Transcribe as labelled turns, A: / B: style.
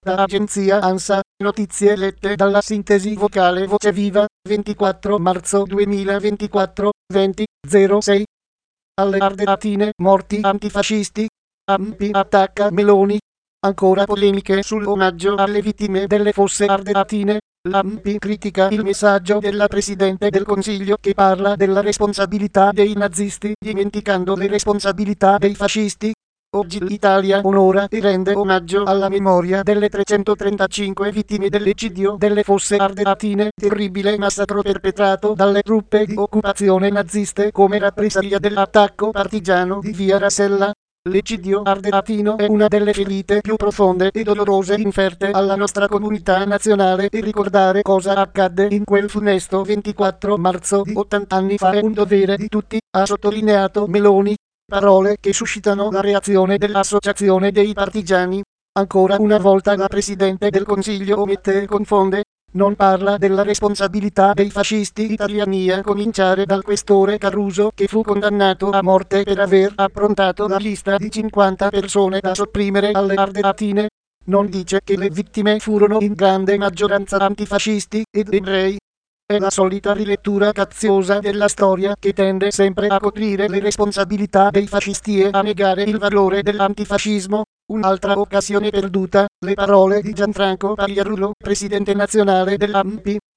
A: Da agenzia ANSA, notizie lette dalla sintesi vocale Voce Viva, 24 marzo 2024, 20:06. Alle Ardeatine, morti antifascisti. ANPI attacca Meloni. Ancora polemiche sull'omaggio alle vittime delle fosse ardeatine. L'ANPI critica il messaggio della Presidente del Consiglio che parla della responsabilità dei nazisti, dimenticando le responsabilità dei fascisti. Oggi l'Italia onora e rende omaggio alla memoria delle 335 vittime dell'eccidio delle fosse ardeatine, terribile massacro perpetrato dalle truppe di occupazione naziste come rappresaglia dell'attacco partigiano di Via Rasella. L'eccidio ardeatino è una delle ferite più profonde e dolorose inferte alla nostra comunità nazionale e ricordare cosa accadde in quel funesto 24 marzo di 80 anni fa è un dovere di tutti, ha sottolineato Meloni. Parole che suscitano la reazione dell'Associazione dei Partigiani. Ancora una volta la Presidente del Consiglio omette e confonde. Non parla della responsabilità dei fascisti italiani, a cominciare dal questore Caruso che fu condannato a morte per aver approntato la lista di 50 persone da sopprimere alle Ardeatine. Non dice che le vittime furono in grande maggioranza antifascisti ed ebrei. È la solita rilettura caziosa della storia che tende sempre a coprire le responsabilità dei fascisti e a negare il valore dell'antifascismo. Un'altra occasione perduta, le parole di Gianfranco Pagliarulo, presidente nazionale dell'ANPI.